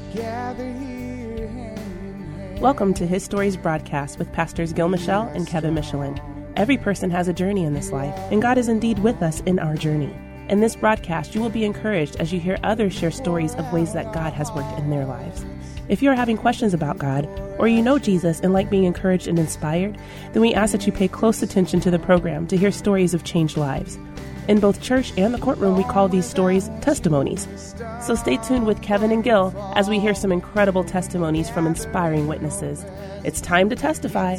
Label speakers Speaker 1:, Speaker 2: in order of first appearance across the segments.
Speaker 1: gather here hand in hand.
Speaker 2: Welcome to His Stories broadcast with Pastors Gil Michelle and Kevin Michelin. Every person has a journey in this life, and God is indeed with us in our journey. In this broadcast, you will be encouraged as you hear others share stories of ways that God has worked in their lives. If you are having questions about God, or you know Jesus and like being encouraged and inspired, then we ask that you pay close attention to the program to hear stories of changed lives. In both church and the courtroom, we call these stories testimonies. So stay tuned with Kevin and Gil as we hear some incredible testimonies from inspiring witnesses. It's time to testify.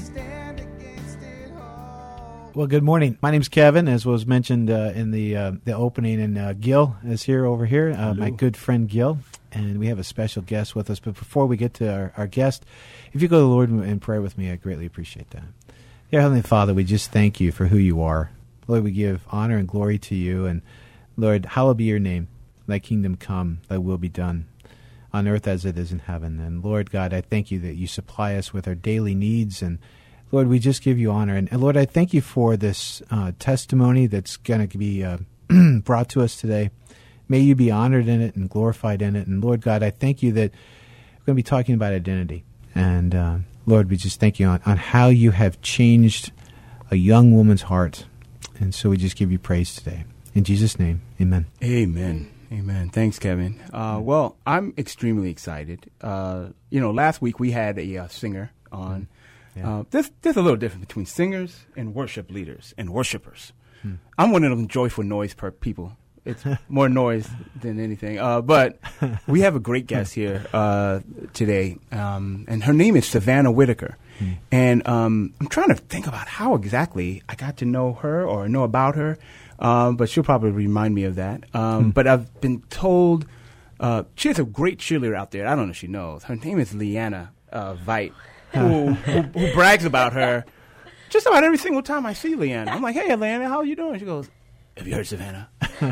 Speaker 3: Well, good morning. My name's Kevin, as was mentioned in the opening, and Gil is over here, my good friend Gil, and we have a special guest with us. But before we get to our guest, if you go to the Lord in prayer with me, I greatly appreciate that. Dear Heavenly Father, we just thank you for who you are. Lord, we give honor and glory to you, and Lord, hallowed be your name. Thy kingdom come, thy will be done, on earth as it is in heaven. And Lord God, I thank you that you supply us with our daily needs, and Lord, we just give you honor. And Lord, I thank you for this testimony that's going to be brought to us today. May you be honored in it and glorified in it. And Lord God, I thank you that we're going to be talking about identity. And Lord, we just thank you on how you have changed a young woman's heart. And so we just give you praise today. In Jesus' name, amen.
Speaker 4: Amen. Amen. Thanks, Kevin. Well, I'm extremely excited. Last week we had a singer on. Yeah. There's a little difference between singers and worship leaders and worshipers. I'm one of them joyful noise people. It's more noise than anything. But we have a great guest here today, and her name is Savannah Whitaker. And I'm trying to think about how exactly I got to know her or know about her, but she'll probably remind me of that. But I've been told she has a great cheerleader out there. I don't know if she knows. Her name is Leanna Veit. Who brags about her just about every single time I see Leanna. I'm like, hey, Leanna, how are you doing? She goes, have you heard Savannah?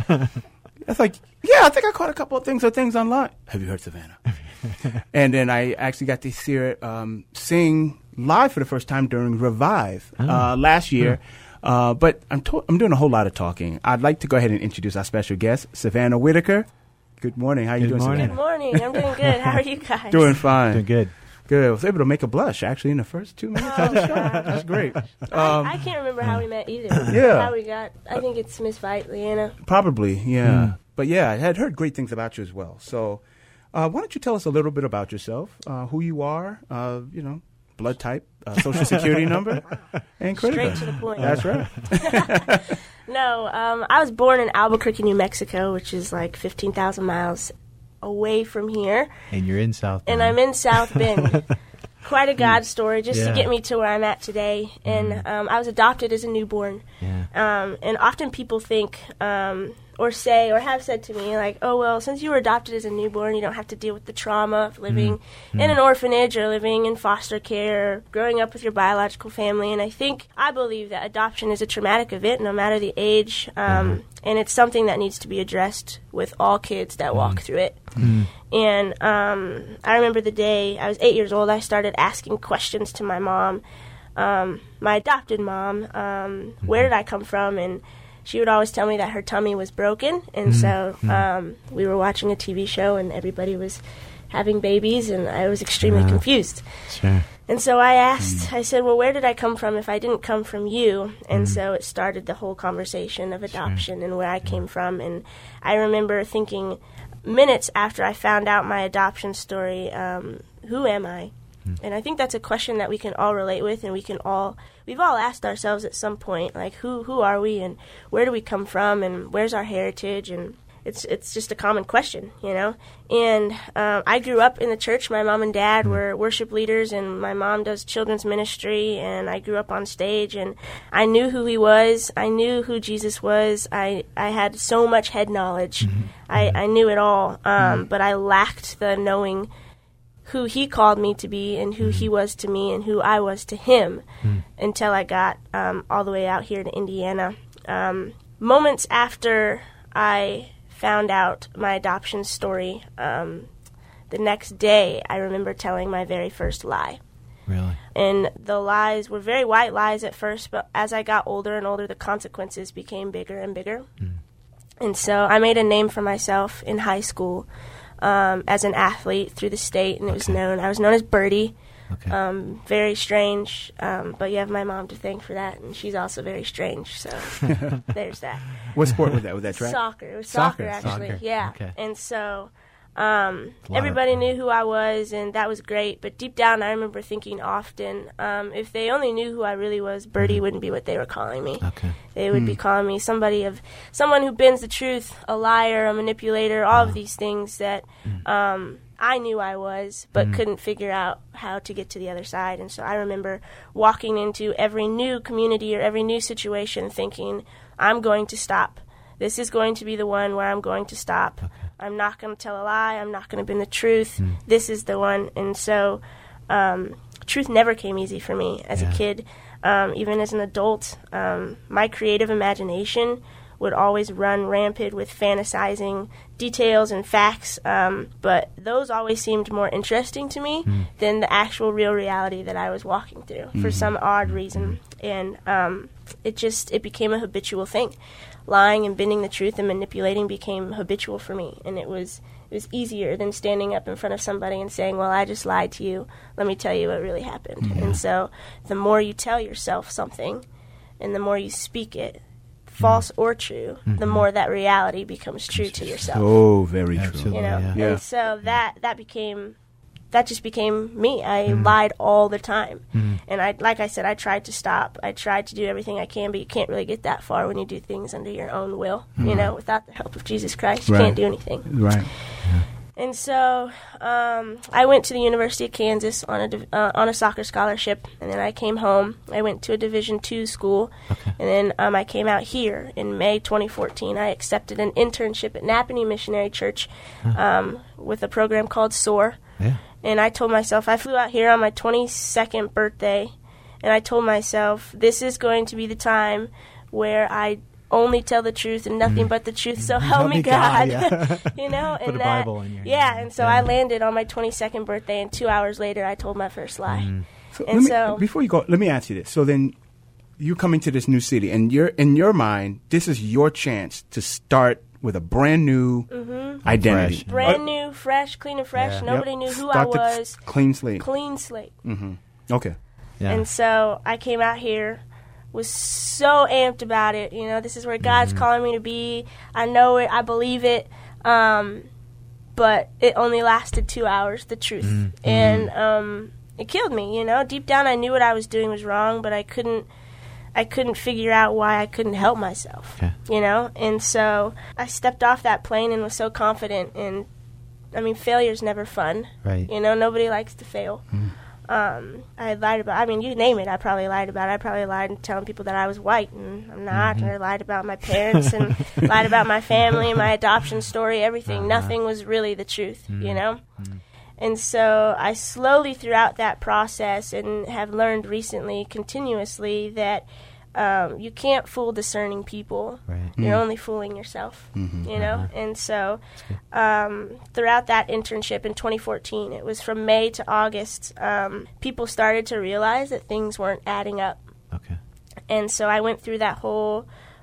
Speaker 4: It's like, yeah, I think I caught a couple of things online. Have you heard Savannah? And then I actually got to see her sing live for the first time during Revive last year. But I'm doing a whole lot of talking. I'd like to go ahead and introduce our special guest, Savannah Whitaker. Good morning. How are you doing, Savannah?
Speaker 5: Good morning. I'm doing good. How are you guys?
Speaker 4: Doing fine.
Speaker 3: Doing good.
Speaker 4: Good. I was able to make a blush, actually, in the first 2 minutes of the show. That's great.
Speaker 5: I can't remember how we met either.
Speaker 4: Yeah.
Speaker 5: How we got, I think it's Miss Veit, Leanna.
Speaker 4: Probably, yeah. But yeah, I had heard great things about you as well. So why don't you tell us a little bit about yourself, who you are, blood type, social security number, and credit card.
Speaker 5: Straight to the point.
Speaker 4: That's right.
Speaker 5: No, I was born in Albuquerque, New Mexico, which is like 15,000 miles away from here.
Speaker 3: And you're in South Bend.
Speaker 5: And I'm in South Bend. Quite a God story just to get me to where I'm at today. And I was adopted as a newborn. Yeah. And often people think or say or have said to me, like, oh, well, since you were adopted as a newborn, you don't have to deal with the trauma of living in an orphanage or living in foster care or growing up with your biological family. And I believe that adoption is a traumatic event, no matter the age, and it's something that needs to be addressed with all kids that walk through it. And I remember the day I was 8 years old, I started asking questions to my mom, my adopted mom, where did I come from? And she would always tell me that her tummy was broken, and so we were watching a TV show, and everybody was having babies, and I was extremely confused.
Speaker 3: Sure.
Speaker 5: And so I asked, I said, well, where did I come from if I didn't come from you? And so it started the whole conversation of adoption and where I came from. And I remember thinking minutes after I found out my adoption story, who am I? And I think that's a question that we can all relate with, and we've all asked ourselves at some point, like, who are we, and where do we come from, and where's our heritage? And it's just a common question, you know. And I grew up in the church. My mom and dad were worship leaders, and my mom does children's ministry, and I grew up on stage, and I knew who he was. I knew who Jesus was. I had so much head knowledge. I knew it all, but I lacked the knowing who he called me to be and who he was to me and who I was to him until I got all the way out here to Indiana. Moments after I found out my adoption story, the next day I remember telling my very first lie.
Speaker 3: Really?
Speaker 5: And the lies were very white lies at first, but as I got older and older, the consequences became bigger and bigger. And so I made a name for myself in high school as an athlete through the state, and I was known as Birdie.
Speaker 3: Okay.
Speaker 5: Very strange, but you have my mom to thank for that, and she's also very strange, so there's that.
Speaker 4: What sport was that? Was that track?
Speaker 5: Soccer. It was soccer, actually.
Speaker 3: Soccer.
Speaker 5: Yeah.
Speaker 3: Okay.
Speaker 5: And so everybody knew who I was, and that was great. But deep down, I remember thinking often, if they only knew who I really was, Birdie wouldn't be what they were calling me.
Speaker 3: Okay.
Speaker 5: They would be calling me someone who bends the truth, a liar, a manipulator, all of these things that I knew I was, but couldn't figure out how to get to the other side. And so I remember walking into every new community or every new situation thinking, I'm going to stop. This is going to be the one where I'm going to stop. Okay. I'm not going to tell a lie. I'm not going to bend the truth. This is the one. And so truth never came easy for me as a kid. Even as an adult, my creative imagination would always run rampant with fantasizing details and facts, but those always seemed more interesting to me than the actual real reality that I was walking through for some odd reason. And it became a habitual thing. Lying and bending the truth and manipulating became habitual for me, and it was easier than standing up in front of somebody and saying, well, I just lied to you. Let me tell you what really happened. And so the more you tell yourself something and the more you speak it, false or true, the more that reality becomes true to yourself.
Speaker 4: Oh, very true.
Speaker 3: Absolutely,
Speaker 5: You know,
Speaker 4: Yeah.
Speaker 5: and so that just became me. I lied all the time, and like I said, I tried to stop. I tried to do everything I can, but you can't really get that far when you do things under your own will. You know, without the help of Jesus Christ, you can't do anything.
Speaker 4: Right.
Speaker 5: And so I went to the University of Kansas on a soccer scholarship, and then I came home. I went to a Division II school, and then I came out here in May 2014. I accepted an internship at Napanee Missionary Church with a program called SOAR.
Speaker 3: Yeah.
Speaker 5: And I told myself, I flew out here on my 22nd birthday, and I told myself, this is going to be the time where I only tell the truth and nothing but the truth, so help me God.
Speaker 3: Yeah.
Speaker 5: You know,
Speaker 3: Put
Speaker 5: and
Speaker 3: a
Speaker 5: that,
Speaker 3: Bible in your
Speaker 5: yeah,
Speaker 3: hand.
Speaker 5: and so I landed on my 22nd birthday, and 2 hours later, I told my first lie.
Speaker 4: So before you go, let me ask you this. So then, you come into this new city, and in your mind, this is your chance to start with a brand new identity.
Speaker 3: Fresh.
Speaker 5: Brand new, fresh, clean and fresh.
Speaker 3: Yeah.
Speaker 5: Nobody knew who
Speaker 4: Start
Speaker 5: I
Speaker 4: the
Speaker 5: was.
Speaker 4: Clean slate.
Speaker 5: Clean slate.
Speaker 4: Okay.
Speaker 3: Yeah.
Speaker 5: And so I came out here, was so amped about it. You know, this is where God's calling me to be. I know it. I believe it. But it only lasted 2 hours, the truth. And it killed me, you know. Deep down I knew what I was doing was wrong, but I couldn't figure out why I couldn't help myself,
Speaker 3: Okay.
Speaker 5: you know. And so I stepped off that plane and was so confident. And, I mean, failure's never fun.
Speaker 3: Right.
Speaker 5: You know, nobody likes to fail. I lied about, I mean, you name it, I probably lied about it. I probably lied and telling people that I was white, and I'm not. Or lied about my parents and lied about my family, my adoption story, everything. Nothing was really the truth, you know? And so I slowly, throughout that process, and have learned recently, continuously, that you can't fool discerning people.
Speaker 3: Right.
Speaker 5: You're only fooling yourself, you know? And so throughout that internship in 2014, it was from May to August, people started to realize that things weren't adding up.
Speaker 3: Okay.
Speaker 5: And so I went through that whole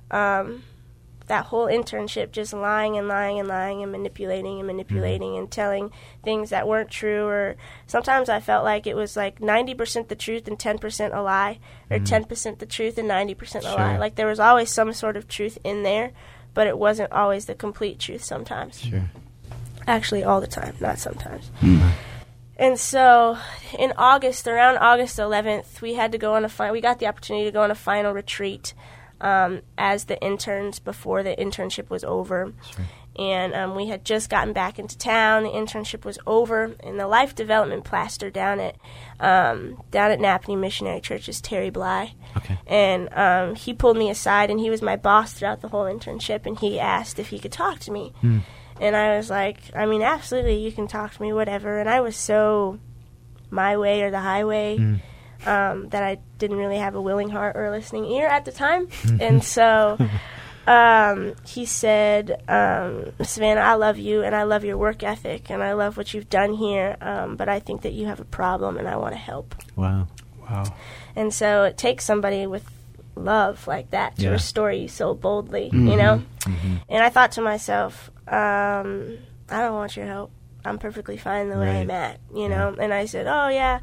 Speaker 5: internship just lying and lying and lying and manipulating and telling things that weren't true. Or sometimes I felt like it was like 90% the truth and 10% a lie, or 10% the truth and 90% a lie. Like there was always some sort of truth in there, but it wasn't always the complete truth sometimes.
Speaker 3: Sure.
Speaker 5: Actually, all the time, not sometimes. And so in August, around August 11th, we had to go on we got the opportunity to go on a final retreat as the interns before the internship was over.
Speaker 3: Sure.
Speaker 5: And we had just gotten back into town. The internship was over, and the life development pastor down at Napanee Missionary Church is Terry Bly.
Speaker 3: Okay.
Speaker 5: And he pulled me aside, and he was my boss throughout the whole internship, and he asked if he could talk to me. And I was like, I mean, absolutely, you can talk to me, whatever. And I was so my way or the highway that I didn't really have a willing heart or a listening ear at the time. And so he said, Savannah, I love you, and I love your work ethic, and I love what you've done here, but I think that you have a problem, and I want to help.
Speaker 3: Wow.
Speaker 5: And so it takes somebody with love like that to
Speaker 3: Yeah.
Speaker 5: restore you so boldly, you know? And I thought to myself, I don't want your help. I'm perfectly fine the way I'm at, you know. And I said, oh, yeah,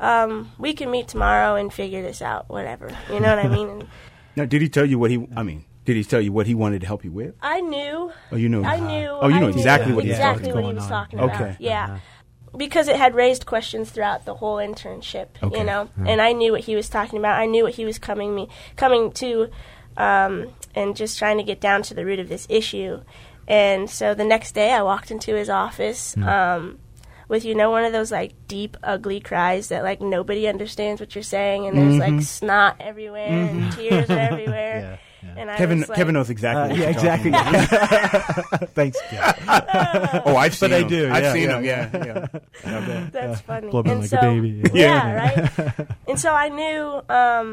Speaker 5: we can meet tomorrow and figure this out, whatever. You know what I mean? And
Speaker 4: now, did he tell you what he wanted to help you with?
Speaker 5: I knew.
Speaker 4: Oh, you knew.
Speaker 5: I knew.
Speaker 4: Oh, you know exactly what he was
Speaker 5: talking about.
Speaker 4: Okay.
Speaker 5: Yeah. Because it had raised questions throughout the whole internship, you know. And I knew what he was talking about. I knew what he was coming to, and just trying to get down to the root of this issue. And so the next day I walked into his office with, you know, one of those, like, deep, ugly cries that, like, nobody understands what you're saying, and there's, like, snot everywhere and tears everywhere. And
Speaker 4: Kevin knows exactly.
Speaker 3: Yeah, exactly. Thanks.
Speaker 4: Oh, I've seen him.
Speaker 3: I do.
Speaker 4: I've seen him. Yeah.
Speaker 5: That's funny.
Speaker 3: Blow me
Speaker 5: and
Speaker 3: like
Speaker 5: so,
Speaker 3: a baby.
Speaker 5: Yeah, right. And so I knew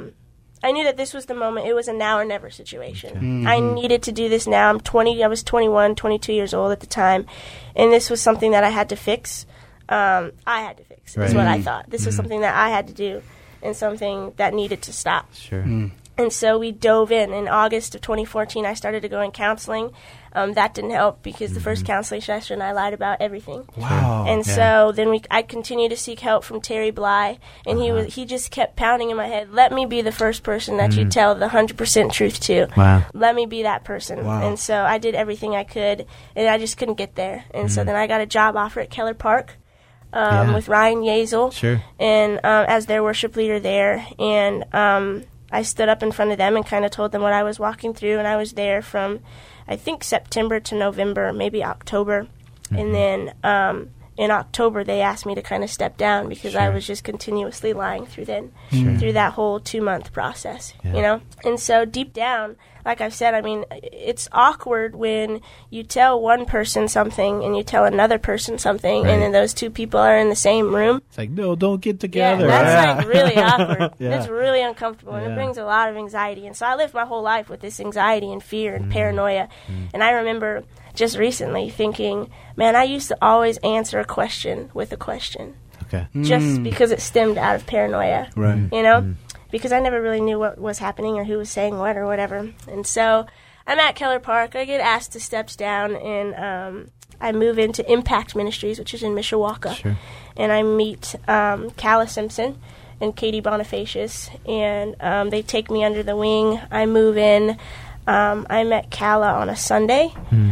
Speaker 5: that this was the moment. It was a now or never situation. I needed to do this now. I was 21, 22 years old at the time, and this was something that I had to fix. I had to fix. Is what I thought. This was something that I had to do, and something that needed to stop.
Speaker 3: Sure.
Speaker 5: And so we dove in. In August of 2014, I started to go in counseling. That didn't help because the first counseling session, I lied about everything.
Speaker 3: Wow.
Speaker 5: And so then I continued to seek help from Terry Bly, and he just kept pounding in my head, let me be the first person that you tell the 100% truth to.
Speaker 3: Wow.
Speaker 5: Let me be that person.
Speaker 4: Wow.
Speaker 5: And so I did everything I could, and I just couldn't get there. And so then I got a job offer at Keller Park with Ryan Yazel,
Speaker 3: Sure.
Speaker 5: and as their worship leader there. And I stood up in front of them and kind of told them what I was walking through, and I was there from, I think, September to November, maybe October. And then in October, they asked me to kind of step down because I was just continuously lying through that whole 2-month process, you know? And so deep down, like I've said, I mean, it's awkward when you tell one person something and you tell another person something, and then those two people are in the same room.
Speaker 3: It's like, no, don't get together.
Speaker 5: Yeah, that's like really awkward.
Speaker 3: Yeah.
Speaker 5: It's really uncomfortable, and it brings a lot of anxiety. And so I lived my whole life with this anxiety and fear and paranoia. And I remember just recently thinking, man, I used to always answer a question with a question.
Speaker 3: Okay.
Speaker 5: Just because it stemmed out of paranoia.
Speaker 4: Right.
Speaker 5: You know? Because I never really knew what was happening or who was saying what or whatever. And so I'm at Keller Park. I get asked to step down, and I move into Impact Ministries, which is in Mishawaka.
Speaker 3: Sure.
Speaker 5: And I meet Calla Simpson and Katie Bonifacius, and they take me under the wing. I move in. I met Calla on a Sunday.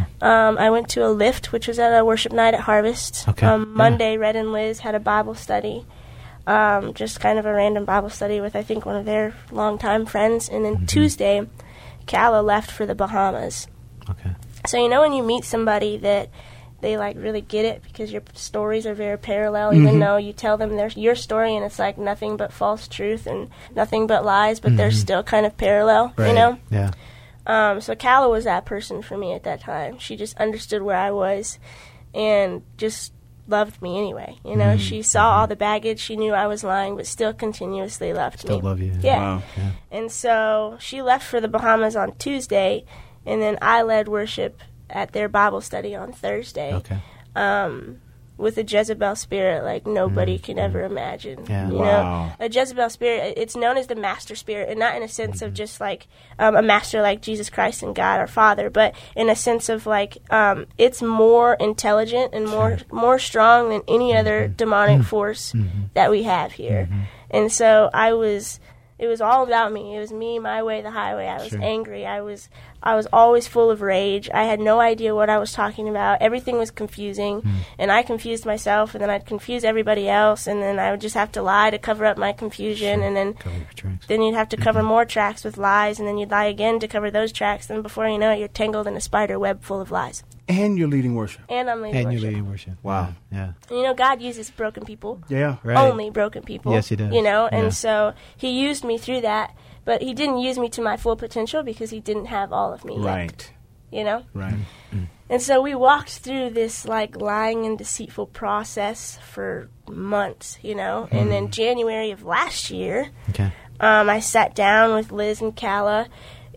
Speaker 5: I went to a lift, which was at a worship night at Harvest.
Speaker 3: Okay.
Speaker 5: Monday, Red and Liz had a Bible study. Just kind of a random Bible study with, I think, one of their longtime friends. And then Tuesday, Calla left for the Bahamas.
Speaker 3: Okay.
Speaker 5: So, you know, when you meet somebody that they, like, really get it because your stories are very parallel, even though you tell them your story and it's, like, nothing but false truth and nothing but lies, but they're still kind of parallel, you know?
Speaker 3: Yeah.
Speaker 5: So Calla was that person for me at that time. She just understood where I was and just loved me anyway. You know, she saw all the baggage. She knew I was lying, but still continuously loved me.
Speaker 3: Still love you.
Speaker 5: Yeah.
Speaker 4: Wow.
Speaker 3: Yeah.
Speaker 5: And so she left for the Bahamas on Tuesday, and then I led worship at their Bible study on Thursday.
Speaker 3: Okay.
Speaker 5: With a Jezebel spirit like nobody can ever imagine.
Speaker 3: Yeah.
Speaker 5: You
Speaker 4: Wow.
Speaker 5: know, a Jezebel spirit, it's known as the master spirit, and not in a sense of just like a master like Jesus Christ and God our Father, but in a sense of like it's more intelligent and more strong than any other demonic force that we have here. And so it was all about me. It was me, my way, the highway. I was angry. I was always full of rage. I had no idea what I was talking about. Everything was confusing, and I confused myself, and then I'd confuse everybody else, and then I would just have to lie to cover up my confusion, and then you'd have to cover more tracks with lies, and then you'd lie again to cover those tracks, and before you know it, you're tangled in a spider web full of lies.
Speaker 4: And you're leading worship.
Speaker 5: And I'm leading
Speaker 3: And
Speaker 5: worship.
Speaker 3: you're leading worship.
Speaker 4: Wow.
Speaker 3: Yeah.
Speaker 5: You know, God uses broken people.
Speaker 4: Yeah.
Speaker 3: Right.
Speaker 5: Only broken people.
Speaker 3: Yes, He does.
Speaker 5: You know,
Speaker 3: Yeah.
Speaker 5: and so He used me through that, but He didn't use me to my full potential because He didn't have all of me yet,
Speaker 4: Right.
Speaker 5: you know?
Speaker 4: Right.
Speaker 5: And so we walked through this, like, lying and deceitful process for months, you know? And then January of last year,
Speaker 3: Okay.
Speaker 5: I sat down with Liz and Calla,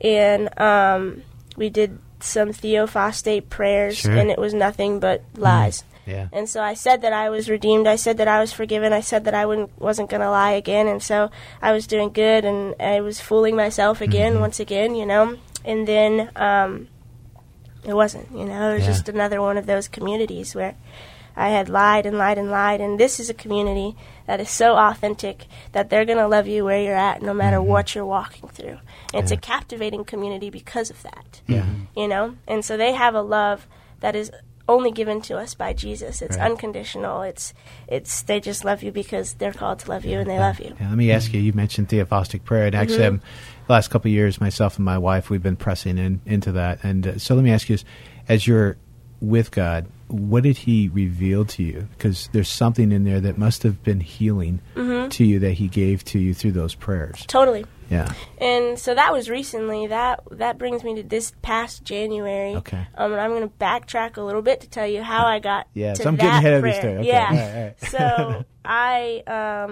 Speaker 5: and we did some theophostate prayers,
Speaker 3: Sure.
Speaker 5: and it was nothing but lies.
Speaker 3: Yeah.
Speaker 5: And so I said that I was redeemed. I said that I was forgiven. I said that I wasn't going to lie again. And so I was doing good, and I was fooling myself again, once again, you know. And then it wasn't, you know. It was just another one of those communities where I had lied and lied and lied, and this is a community that is so authentic that they're going to love you where you're at no matter what you're walking through. And it's a captivating community because of that, you know? And so they have a love that is only given to us by Jesus. It's unconditional. It's they just love you because they're called to love you, and they love you.
Speaker 3: Let me ask you, you mentioned Theophostic prayer, and actually the last couple of years, myself and my wife, we've been pressing into that. And so let me ask you, as you're with God, what did he reveal to you? Because there's something in there that must have been healing to you that he gave to you through those prayers.
Speaker 5: Totally.
Speaker 3: Yeah.
Speaker 5: And so that was recently. That brings me to this past January.
Speaker 3: Okay.
Speaker 5: And I'm going to backtrack a little bit to tell you how I got to
Speaker 3: so I'm
Speaker 5: that
Speaker 3: getting ahead of
Speaker 5: prayer.
Speaker 3: this story. Okay.
Speaker 5: Yeah.
Speaker 3: All right.
Speaker 5: So I,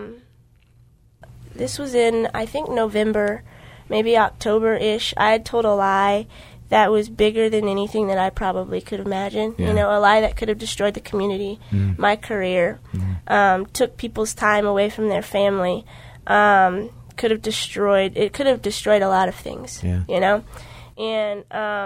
Speaker 5: this was in, I think, November, maybe October-ish. I had told a lie that was bigger than anything that I probably could imagine.
Speaker 3: Yeah.
Speaker 5: You know, a lie that could have destroyed the community, my career, took people's time away from their family, could have destroyed a lot of things, you know? And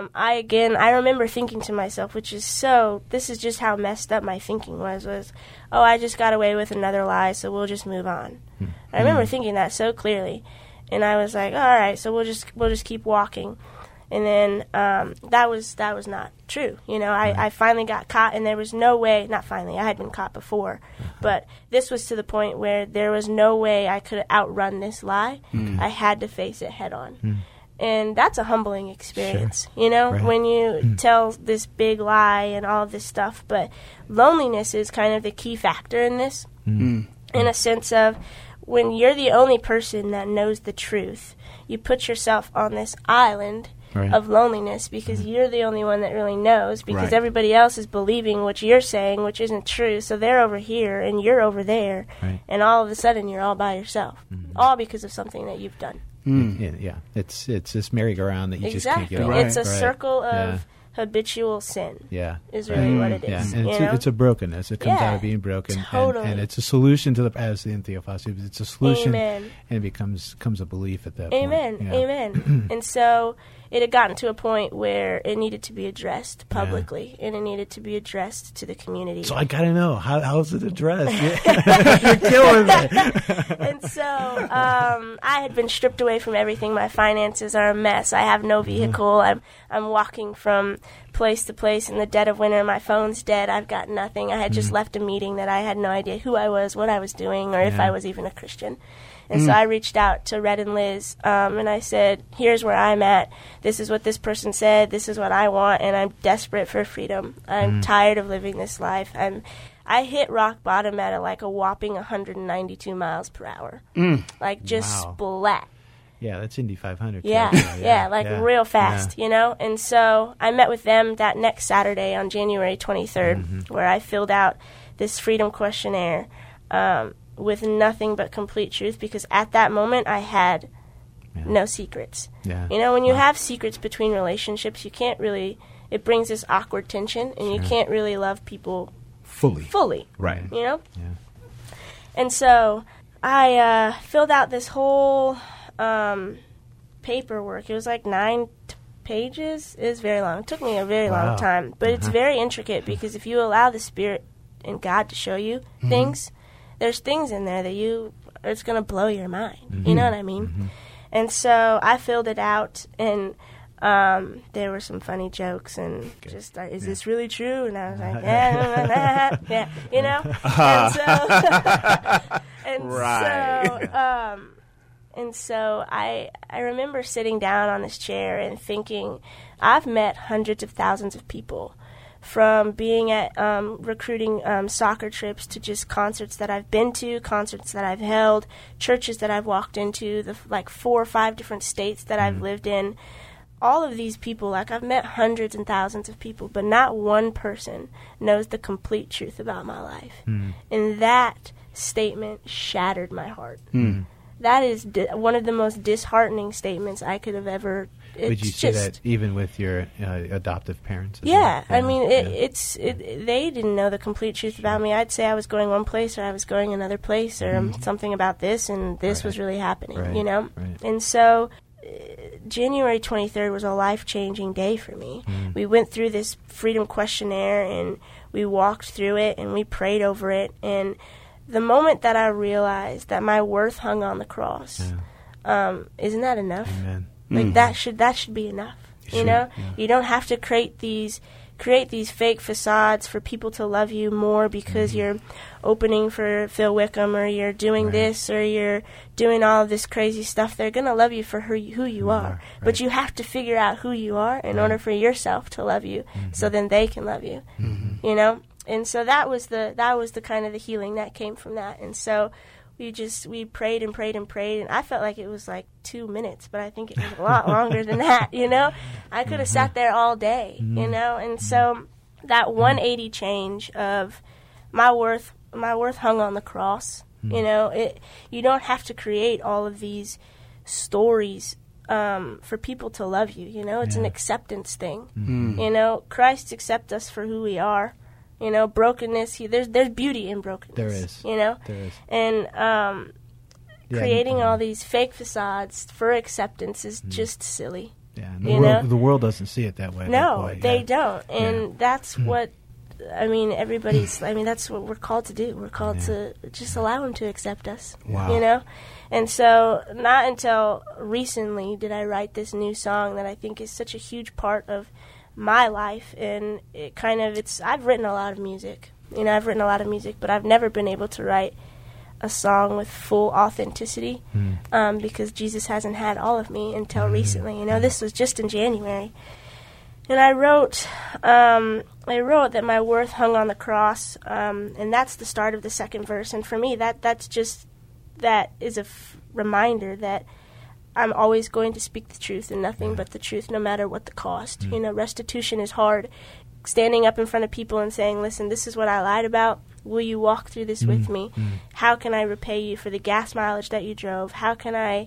Speaker 5: I remember thinking to myself, this is just how messed up my thinking was, oh, I just got away with another lie, so we'll just move on. I remember thinking that so clearly. And I was like, all right, so we'll just keep walking. And then that was not true. You know, I finally got caught, and there was no way, not finally, I had been caught before, but this was to the point where there was no way I could outrun this lie. I had to face it head on. And that's a humbling experience, you know, when you tell this big lie and all this stuff. But loneliness is kind of the key factor in this, in a sense of when you're the only person that knows the truth, you put yourself on this island of loneliness because you're the only one that really knows, because everybody else is believing what you're saying, which isn't true. So they're over here and you're over there, and all of a sudden you're all by yourself, all because of something that you've done.
Speaker 3: It's this merry-go-round that you just can't get off.
Speaker 5: It's a circle of habitual sin. Is really what it is.
Speaker 3: And it's a brokenness. It comes out of being broken, and it's a solution to as in Theophostic. It's a solution, and it becomes a belief at that point.
Speaker 5: Amen. And so it had gotten to a point where it needed to be addressed publicly, and it needed to be addressed to the community.
Speaker 3: So I got to know, how's it addressed? You're killing me.
Speaker 5: And so I had been stripped away from everything. My finances are a mess. I have no vehicle. I'm walking from place to place in the dead of winter. My phone's dead. I've got nothing. I had just left a meeting that I had no idea who I was, what I was doing, or if I was even a Christian. And so I reached out to Red and Liz, and I said, here's where I'm at. This is what this person said. This is what I want, and I'm desperate for freedom. I'm tired of living this life. I hit rock bottom at a whopping 192 miles per hour. Splat.
Speaker 3: Yeah, that's Indy 500.
Speaker 5: Real fast, you know? And so I met with them that next Saturday on January 23rd, where I filled out this freedom questionnaire with nothing but complete truth, because at that moment I had no secrets. You know, when you have secrets between relationships, you can't really, it brings this awkward tension, and you can't really love people fully.
Speaker 3: Right.
Speaker 5: You know? Yeah. And so I filled out this whole paperwork. It was like 9 pages. It was very long. It took me a very long time. But it's very intricate, because if you allow the Spirit and God to show you things, there's things in there that it's going to blow your mind. You know what I mean? And so I filled it out, and there were some funny jokes, and just, is this really true? And I was like, yeah, you know? And so I remember sitting down on this chair and thinking, I've met hundreds of thousands of people, from being at recruiting soccer trips to just concerts that I've been to, concerts that I've held, churches that I've walked into, 4 or 5 different states that I've lived in. All of these people, I've met hundreds and thousands of people, but not one person knows the complete truth about my life. And that statement shattered my heart. That is one of the most disheartening statements I could have ever.
Speaker 3: Would you say that even with your adoptive parents?
Speaker 5: Yeah, I mean, they didn't know the complete truth about me. I'd say I was going one place, or I was going another place, or something about this, and this was really happening, you know? And so January 23rd was a life-changing day for me. We went through this freedom questionnaire, and we walked through it and we prayed over it. And the moment that I realized that my worth hung on the cross, isn't that enough?
Speaker 3: Amen.
Speaker 5: Like that should be enough. You know, you don't have to create these fake facades for people to love you more because you're opening for Phil Wickham or you're doing this or you're doing all of this crazy stuff. They're going to love you for who you are.
Speaker 3: Right.
Speaker 5: But you have to figure out who you are in order for yourself to love you, so then they can love you. You know? And so that was the kind of the healing that came from that. And so we prayed and prayed and prayed, and I felt like it was like 2 minutes, but I think it was a lot longer than that, you know? I could have sat there all day, you know? And so that 180 change of my worth hung on the cross, you know? You don't have to create all of these stories for people to love you, you know? It's an acceptance thing, you know? Christ accepts us for who we are. You know, brokenness. There's beauty in brokenness.
Speaker 3: There is.
Speaker 5: You know,
Speaker 3: there is.
Speaker 5: And creating all these fake facades for acceptance is just silly.
Speaker 3: Yeah,
Speaker 5: and
Speaker 3: the world doesn't see it that way.
Speaker 5: No, they don't, and that's what. I mean, that's what we're called to do. We're called to just allow Him to accept us.
Speaker 3: Wow.
Speaker 5: You know, and so not until recently did I write this new song that I think is such a huge part of my life, and I've written a lot of music, you know, but I've never been able to write a song with full authenticity, because Jesus hasn't had all of me until recently, you know. This was just in January, and I wrote that my worth hung on the cross, and that's the start of the second verse, and for me that is a reminder that I'm always going to speak the truth and nothing but the truth, no matter what the cost. You know, restitution is hard. Standing up in front of people and saying, listen, this is what I lied about. Will you walk through this with me? How can I repay you for the gas mileage that you drove? How can I,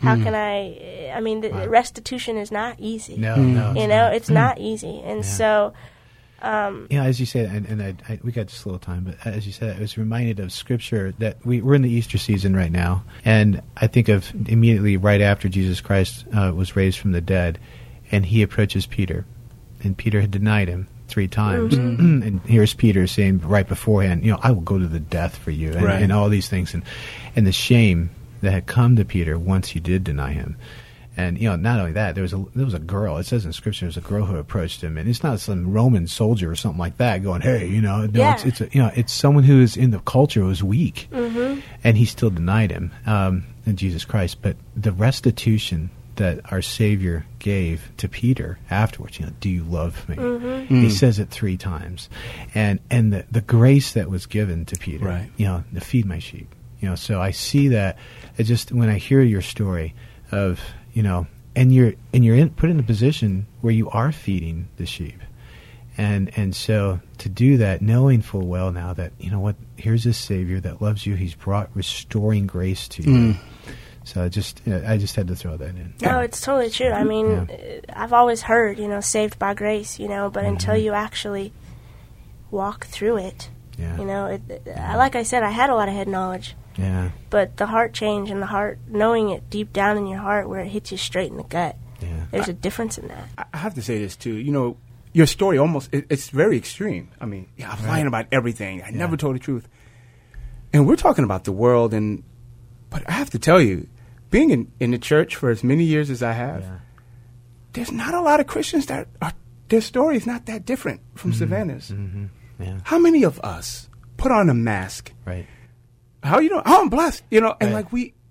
Speaker 5: restitution is not easy.
Speaker 3: No,
Speaker 5: it's not easy. And so...
Speaker 3: as you said, and we got just a little time, but as you said, I was reminded of Scripture that we're in the Easter season right now, and I think of immediately right after Jesus Christ was raised from the dead, and He approaches Peter, and Peter had denied Him 3 times, and here's Peter saying right beforehand, you know, I will go to the death for you, and all these things, and the shame that had come to Peter once he did deny Him. And, you know, not only that, there was a girl. It says in Scripture, there was a girl who approached him, and it's not some Roman soldier or something like that going, "Hey, you know," no, it's someone who is in the culture who is weak, and he still denied Him, in Jesus Christ. But the restitution that our Savior gave to Peter afterwards, you know, do you love me? He says it 3 times, and the grace that was given to Peter, you know, to feed my sheep, you know. So I see that. It just when I hear your story of, you know, and you're put in a position where you are feeding the sheep, and so to do that, knowing full well now that, you know what, here's a Savior that loves you. He's brought restoring grace to you. So I just had to throw that in.
Speaker 5: No, it's totally true. I mean, I've always heard, you know, saved by grace, you know, but until you actually walk through it, you know, like I said, I had a lot of head knowledge.
Speaker 3: Yeah.
Speaker 5: But the heart change and the heart, knowing it deep down in your heart where it hits you straight in the gut, there's a difference in that.
Speaker 4: I have to say this, too. You know, your story it's very extreme. I mean, I'm lying about everything. I never told the truth. And we're talking about the world, but I have to tell you, being in the church for as many years as I have, there's not a lot of Christians their story is not that different from Savannah's.
Speaker 3: Yeah.
Speaker 4: How many of us put on a mask?
Speaker 3: Right.
Speaker 4: How you know? Oh, I'm blessed. You know, and like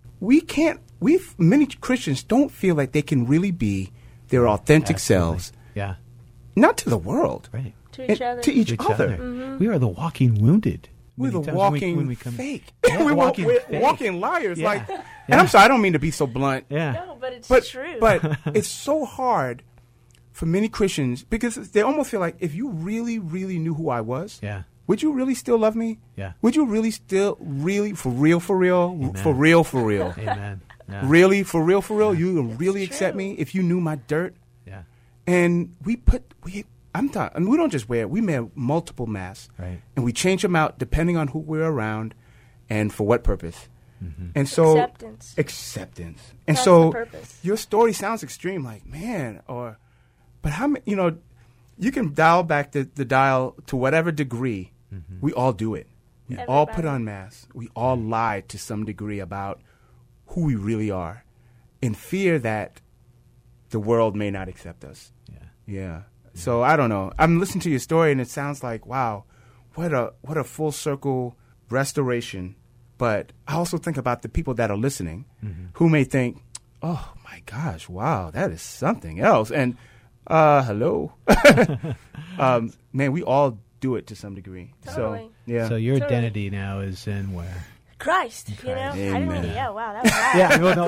Speaker 4: many Christians don't feel like they can really be their authentic selves.
Speaker 3: Yeah.
Speaker 4: Not to the world.
Speaker 3: Right.
Speaker 5: To each other.
Speaker 4: To each other.
Speaker 3: We are the walking wounded.
Speaker 4: We're the walking fake.
Speaker 3: Yeah,
Speaker 4: we're walking liars. Like, and I'm sorry, I don't mean to be so blunt.
Speaker 3: Yeah.
Speaker 5: No, but it's true.
Speaker 4: But it's so hard for many Christians because they almost feel like if you really, really knew who I was, would you really still love me?
Speaker 3: Yeah.
Speaker 4: Would you really still, for real?
Speaker 3: Amen.
Speaker 4: Amen. Yeah. Really, for real? You would really accept me if you knew my dirt?
Speaker 3: Yeah.
Speaker 4: And we don't just wear, we wear multiple masks.
Speaker 3: Right.
Speaker 4: And we change them out depending on who we're around and for what purpose. And so acceptance. And
Speaker 5: that's
Speaker 4: so
Speaker 5: the purpose.
Speaker 4: Your story sounds extreme, like, man, but how many, you know, you can dial back the dial to whatever degree. We all do it. We all put on masks. We all lie to some degree about who we really are in fear that the world may not accept us. Yeah. So I don't know. I'm listening to your story, and it sounds like, wow, what a full circle restoration. But I also think about the people that are listening who may think, oh, my gosh, wow, that is something else. And hello. Man, we all do it to some degree.
Speaker 5: Totally.
Speaker 4: So, yeah.
Speaker 3: So your identity now is in where?
Speaker 5: Christ, you know?
Speaker 4: Amen.
Speaker 5: I didn't mean to yell. Wow, that was loud.
Speaker 3: Yeah, well,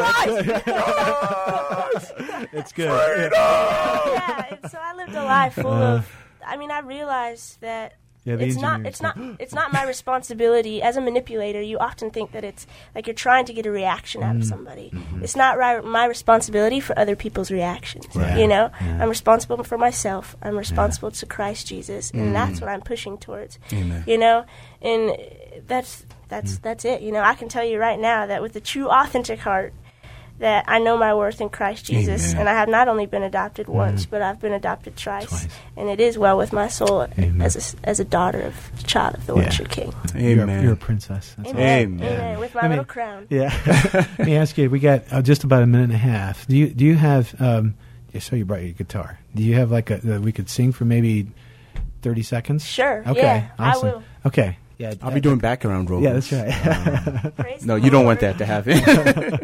Speaker 3: no, it's good.
Speaker 5: Yeah, and so I lived a life full of, I mean, I realized that it's not my responsibility as a manipulator. You often think that it's like you're trying to get a reaction out of somebody. It's not my responsibility for other people's reactions.
Speaker 3: Right.
Speaker 5: You know,
Speaker 3: Yeah.
Speaker 5: I'm responsible for myself. I'm responsible to Christ Jesus, and that's what I'm pushing towards.
Speaker 4: Amen.
Speaker 5: You know, and that's it. You know, I can tell you right now that with a true, authentic heart, that I know my worth in Christ Jesus,
Speaker 4: Amen.
Speaker 5: and I have not only been adopted once, but I've been adopted twice. And it is well with my soul as a daughter of child of the Lord your King.
Speaker 4: Amen.
Speaker 3: You're a princess. That's
Speaker 5: Amen.
Speaker 4: Amen.
Speaker 5: Amen. With my little crown.
Speaker 3: Yeah. Let me ask you, we got just about a minute and a half. Do you have, so you brought your guitar. Do you have like we could sing for maybe 30 seconds?
Speaker 5: Sure.
Speaker 3: Okay.
Speaker 5: Yeah,
Speaker 3: Awesome.
Speaker 5: I will.
Speaker 3: Okay. Yeah.
Speaker 4: I'll be doing background vocals.
Speaker 3: Yeah, that's right.
Speaker 5: Praise
Speaker 4: No,
Speaker 5: the
Speaker 4: you don't
Speaker 5: Lord.
Speaker 4: want that to happen.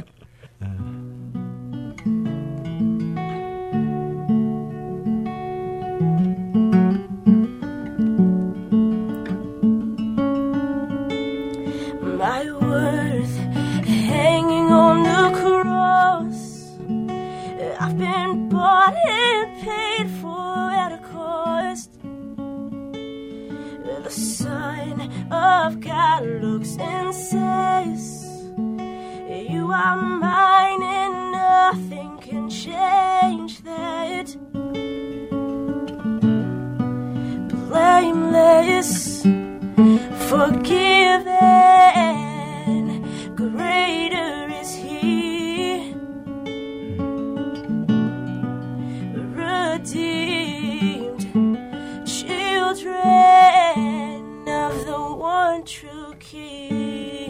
Speaker 5: My worth hanging on the cross. I've been bought and paid for at a cost. The Son of God looks and says, you are mine and nothing can change that. Blameless, forgiven, greater is He. Redeemed children of the one true King.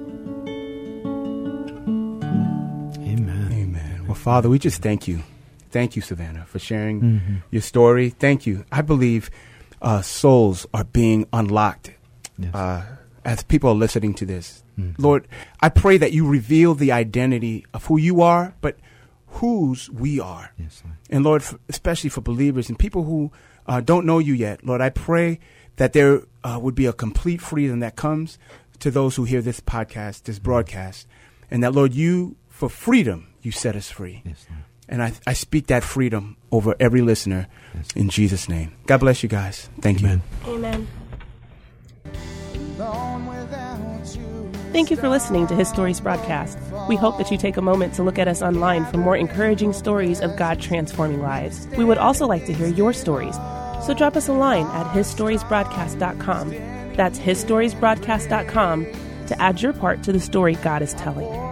Speaker 3: Amen.
Speaker 4: Amen. Well, Father, we just thank you. Thank you, Savannah, for sharing your story. Thank you. I believe souls are being unlocked as people are listening to this. Lord, I pray that you reveal the identity of who you are, but whose we are.
Speaker 3: Yes, Lord.
Speaker 4: And Lord, especially for believers and people who don't know you yet, Lord, I pray that there would be a complete freedom that comes to those who hear this podcast, this broadcast, and that, Lord, you, for freedom, you set us free.
Speaker 3: Yes, Lord.
Speaker 4: And I speak that freedom over every listener in Jesus' name. God bless you guys. Thank you.
Speaker 5: Amen.
Speaker 2: Thank you for listening to His Stories broadcast. We hope that you take a moment to look at us online for more encouraging stories of God transforming lives. We would also like to hear your stories, so drop us a line at hisstoriesbroadcast.com. That's hisstoriesbroadcast.com to add your part to the story God is telling.